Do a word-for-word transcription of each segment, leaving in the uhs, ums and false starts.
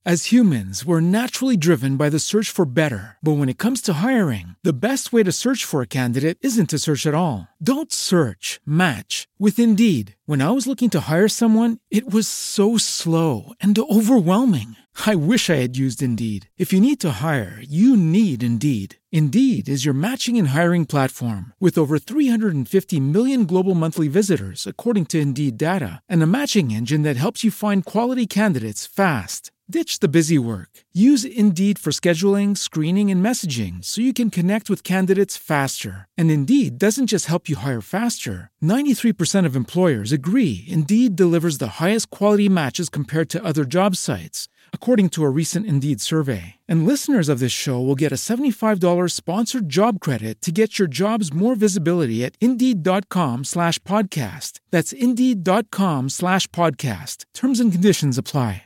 As humans, we're naturally driven by the search for better. But when it comes to hiring, the best way to search for a candidate isn't to search at all. Don't search, match with Indeed. When I was looking to hire someone, it was so slow and overwhelming. I wish I had used Indeed. If you need to hire, you need Indeed. Indeed is your matching and hiring platform with over three hundred fifty million global monthly visitors, according to Indeed data, and a matching engine that helps you find quality candidates fast. Ditch the busy work. Use Indeed for scheduling, screening, and messaging so you can connect with candidates faster. And Indeed doesn't just help you hire faster. ninety-three percent of employers agree Indeed delivers the highest quality matches compared to other job sites, according to a recent Indeed survey. And listeners of this show will get a seventy-five dollars sponsored job credit to get your jobs more visibility at Indeed.com slash podcast. That's Indeed.com slash podcast. Terms and conditions apply.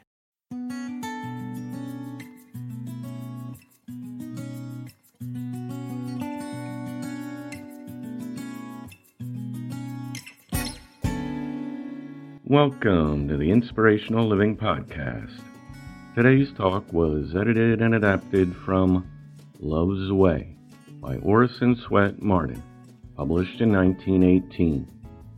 Welcome to the Inspirational Living Podcast. Today's talk was edited and adapted from Love's Way by Orison Swett Marden, published in nineteen eighteen.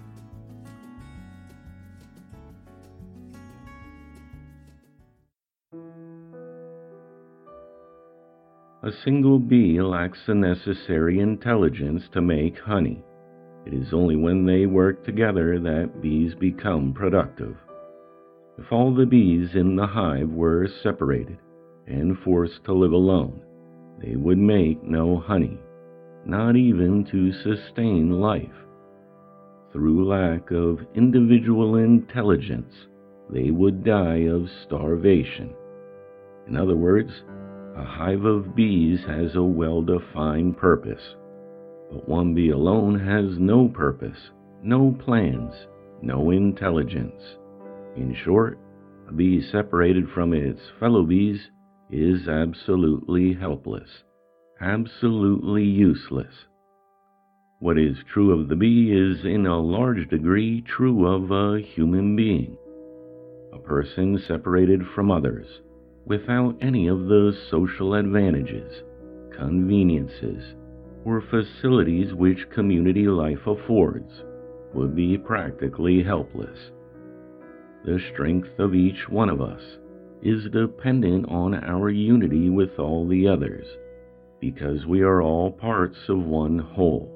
A single bee lacks the necessary intelligence to make honey. It is only when they work together that bees become productive. If all the bees in the hive were separated and forced to live alone, they would make no honey, not even to sustain life. Through lack of individual intelligence, they would die of starvation. In other words, a hive of bees has a well-defined purpose. But one bee alone has no purpose, no plans, no intelligence. In short, a bee separated from its fellow bees is absolutely helpless, absolutely useless. What is true of the bee is in a large degree true of a human being. A person separated from others, without any of the social advantages, conveniences, or facilities which community life affords, would be practically helpless. The strength of each one of us is dependent on our unity with all the others, because we are all parts of one whole.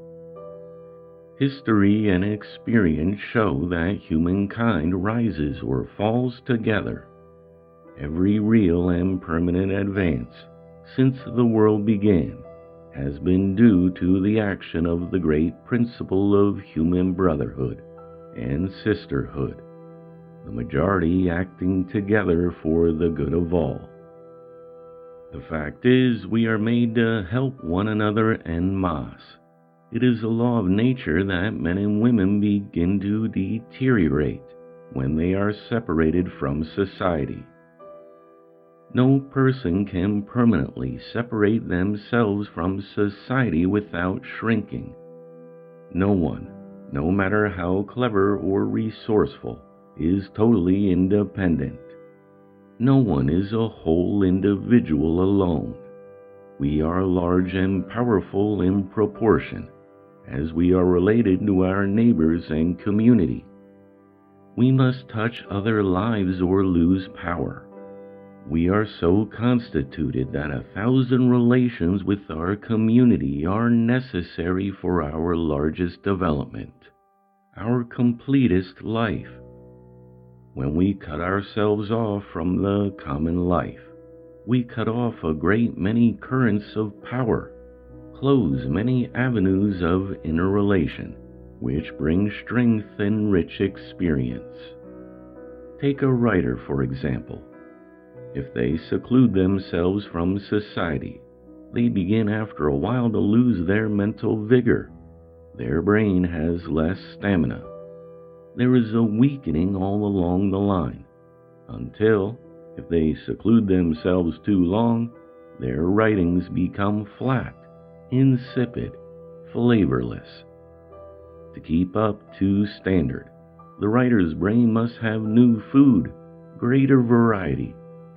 History and experience show that humankind rises or falls together. Every real and permanent advance since the world began has been due to the action of the great principle of human brotherhood and sisterhood, the majority acting together for the good of all. The fact is, we are made to help one another en masse. It is a law of nature that men and women begin to deteriorate when they are separated from society. No person can permanently separate themselves from society without shrinking. No one, no matter how clever or resourceful, is totally independent. No one is a whole individual alone. We are large and powerful in proportion, as we are related to our neighbors and community. We must touch other lives or lose power. We are so constituted that a thousand relations with our community are necessary for our largest development, our completest life. When we cut ourselves off from the common life, we cut off a great many currents of power, close many avenues of interrelation, which bring strength and rich experience. Take a writer, for example. If they seclude themselves from society, they begin after a while to lose their mental vigor. Their brain has less stamina. There is a weakening all along the line, until, if they seclude themselves too long, their writings become flat, insipid, flavorless. To keep up to standard, the writer's brain must have new food, greater variety,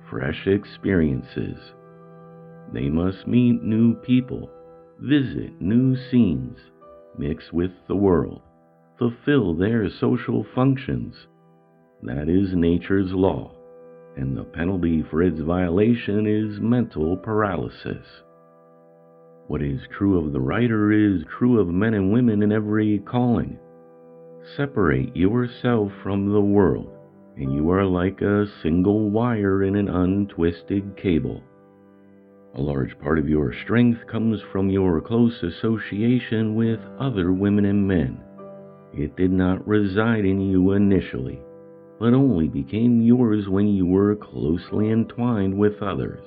fresh experiences. They must meet new people, visit new scenes, mix with the world, fulfill their social functions. That is nature's law, and the penalty for its violation is mental paralysis. What is true of the writer is true of men and women in every calling. Separate yourself from the world, and you are like a single wire in an untwisted cable. A large part of your strength comes from your close association with other women and men. It did not reside in you initially, but only became yours when you were closely entwined with others.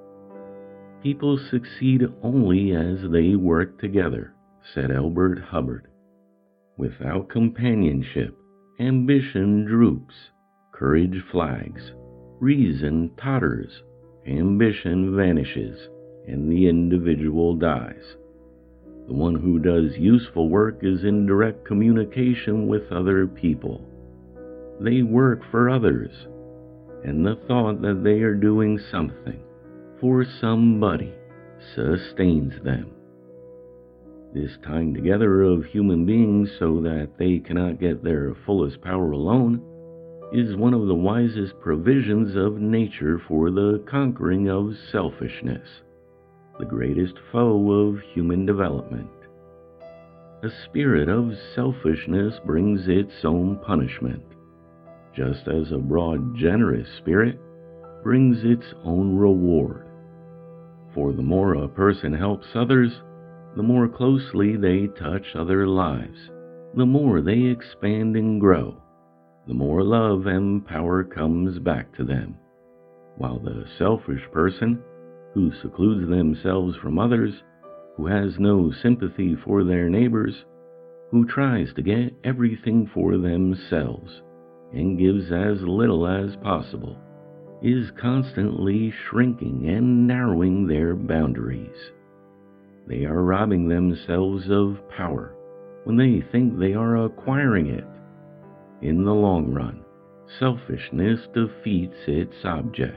People succeed only as they work together, said Elbert Hubbard. Without companionship, ambition droops, courage flags, reason totters, ambition vanishes, and the individual dies. The one who does useful work is in direct communication with other people. They work for others, and the thought that they are doing something for somebody sustains them. This tying together of human beings so that they cannot get their fullest power alone is one of the wisest provisions of nature for the conquering of selfishness, the greatest foe of human development. A spirit of selfishness brings its own punishment, just as a broad, generous spirit brings its own reward. For the more a person helps others, the more closely they touch other lives, the more they expand and grow, the more love and power comes back to them. While the selfish person, who secludes themselves from others, who has no sympathy for their neighbors, who tries to get everything for themselves, and gives as little as possible, is constantly shrinking and narrowing their boundaries. They are robbing themselves of power when they think they are acquiring it. In the long run, selfishness defeats its object.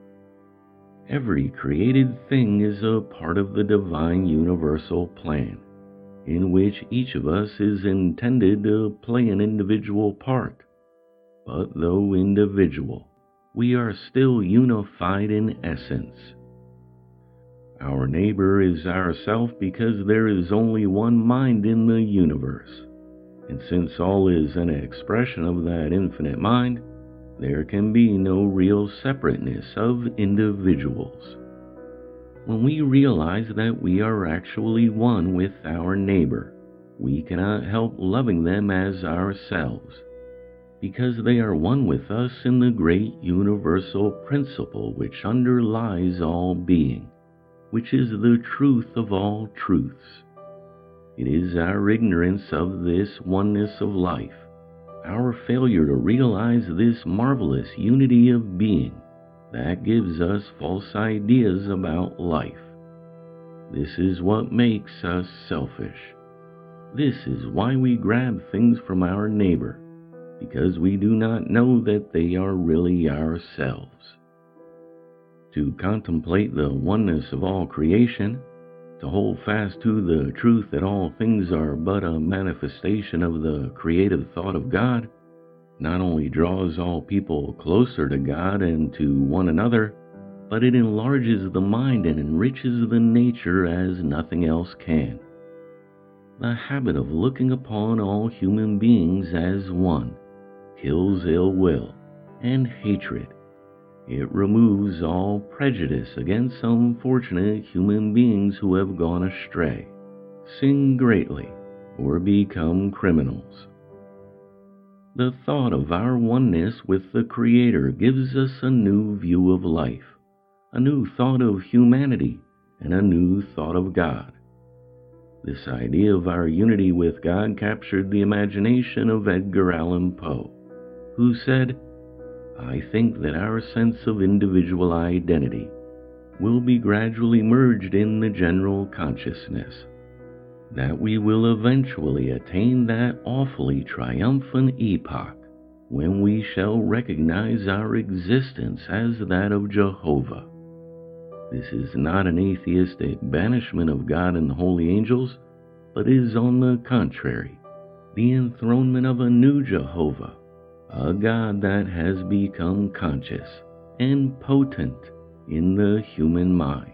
Every created thing is a part of the divine universal plan, in which each of us is intended to play an individual part. But though individual, we are still unified in essence. Our neighbor is ourself because there is only one mind in the universe, and since all is an expression of that infinite mind, there can be no real separateness of individuals. When we realize that we are actually one with our neighbor, we cannot help loving them as ourselves, because they are one with us in the great universal principle which underlies all being, which is the truth of all truths. It is our ignorance of this oneness of life, our failure to realize this marvelous unity of being, that gives us false ideas about life. This is what makes us selfish. This is why we grab things from our neighbor, because we do not know that they are really ourselves. To contemplate the oneness of all creation, to hold fast to the truth that all things are but a manifestation of the creative thought of God, not only draws all people closer to God and to one another, but it enlarges the mind and enriches the nature as nothing else can. The habit of looking upon all human beings as one kills ill will and hatred. It removes all prejudice against unfortunate human beings who have gone astray, sin greatly, or become criminals. The thought of our oneness with the Creator gives us a new view of life, a new thought of humanity, and a new thought of God. This idea of our unity with God captured the imagination of Edgar Allan Poe, who said, "I think that our sense of individual identity will be gradually merged in the general consciousness, that we will eventually attain that awfully triumphant epoch when we shall recognize our existence as that of Jehovah. This is not an atheistic banishment of God and the holy angels, but is, on the contrary, the enthronement of a new Jehovah, a God that has become conscious and potent in the human mind.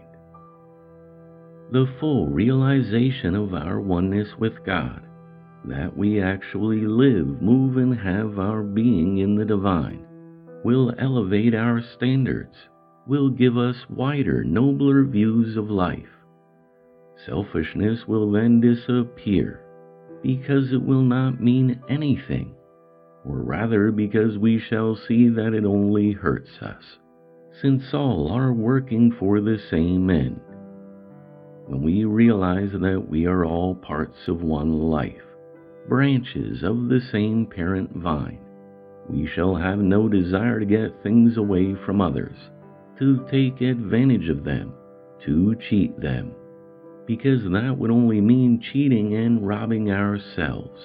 The full realization of our oneness with God, that we actually live, move, and have our being in the divine, will elevate our standards, will give us wider, nobler views of life. Selfishness will then disappear, because it will not mean anything, or rather because we shall see that it only hurts us, since all are working for the same end. When we realize that we are all parts of one life, branches of the same parent vine, we shall have no desire to get things away from others, to take advantage of them, to cheat them, because that would only mean cheating and robbing ourselves.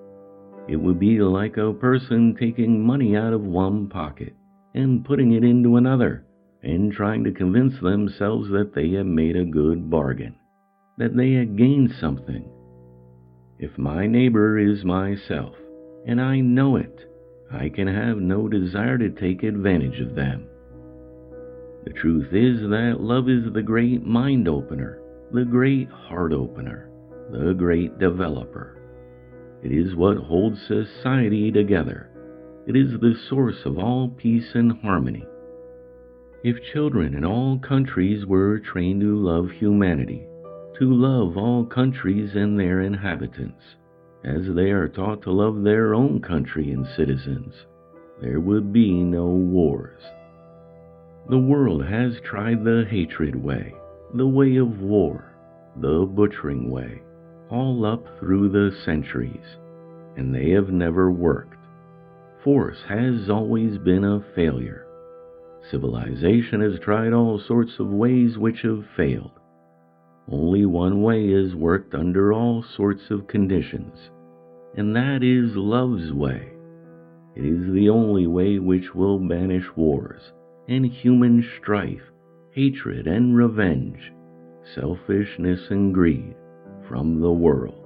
It would be like a person taking money out of one pocket and putting it into another, and trying to convince themselves that they have made a good bargain, that they have gained something. If my neighbor is myself, and I know it, I can have no desire to take advantage of them. The truth is that love is the great mind opener, the great heart opener, the great developer. It is what holds society together. It is the source of all peace and harmony. If children in all countries were trained to love humanity, to love all countries and their inhabitants, as they are taught to love their own country and citizens, there would be no wars. The world has tried the hatred way, the way of war, the butchering way, all up through the centuries, and they have never worked. Force has always been a failure. Civilization has tried all sorts of ways which have failed. Only one way has worked under all sorts of conditions, and that is love's way. It is the only way which will banish wars and human strife, hatred and revenge, selfishness and greed from the world.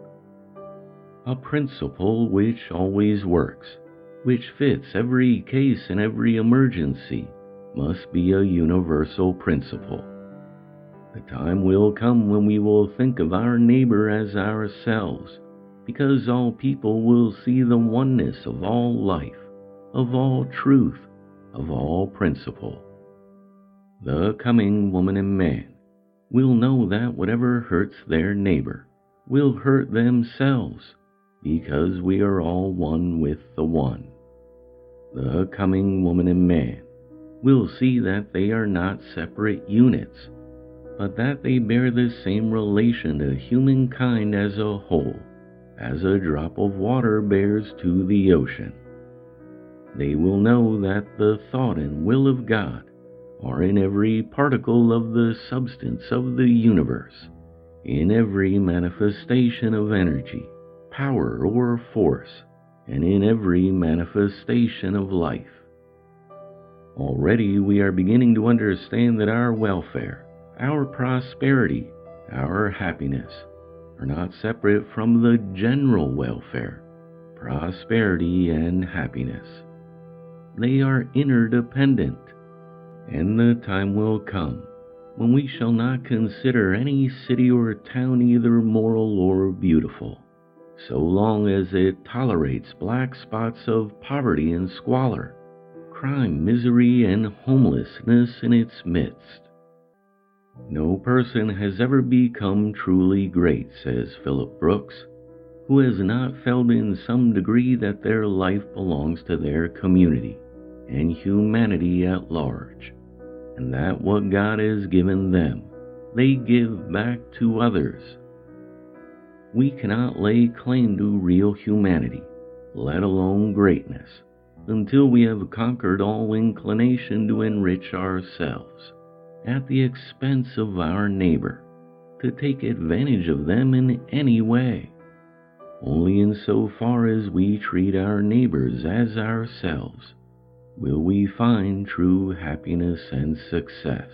A principle which always works, which fits every case and every emergency, must be a universal principle. The time will come when we will think of our neighbor as ourselves, because all people will see the oneness of all life, of all truth, of all principle. The coming woman and man will know that whatever hurts their neighbor will hurt themselves, because we are all one with the one. The coming woman and man will see that they are not separate units, but that they bear the same relation to humankind as a whole, as a drop of water bears to the ocean. They will know that the thought and will of God are in every particle of the substance of the universe, in every manifestation of energy, power, or force, and in every manifestation of life. Already we are beginning to understand that our welfare, our prosperity, our happiness are not separate from the general welfare, prosperity, and happiness. They are interdependent, and the time will come when we shall not consider any city or town either moral or beautiful, so long as it tolerates black spots of poverty and squalor, crime, misery, and homelessness in its midst. No person has ever become truly great, says Philip Brooks, who has not felt in some degree that their life belongs to their community and humanity at large, and that what God has given them, they give back to others. We cannot lay claim to real humanity, let alone greatness, until we have conquered all inclination to enrich ourselves at the expense of our neighbor, to take advantage of them in any way. Only insofar as we treat our neighbors as ourselves will we find true happiness and success.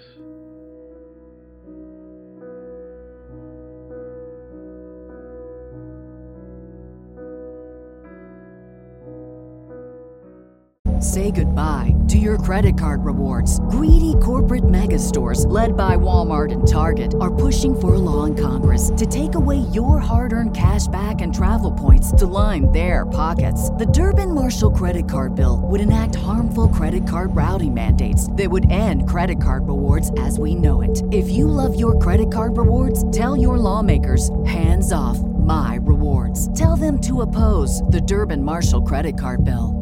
Say goodbye to your credit card rewards. Greedy corporate mega stores, led by Walmart and Target, are pushing for a law in Congress to take away your hard-earned cash back and travel points to line their pockets. The Durbin-Marshall credit card bill would enact harmful credit card routing mandates that would end credit card rewards as we know it. If you love your credit card rewards, tell your lawmakers, hands off my rewards. Tell them to oppose the Durbin-Marshall credit card bill.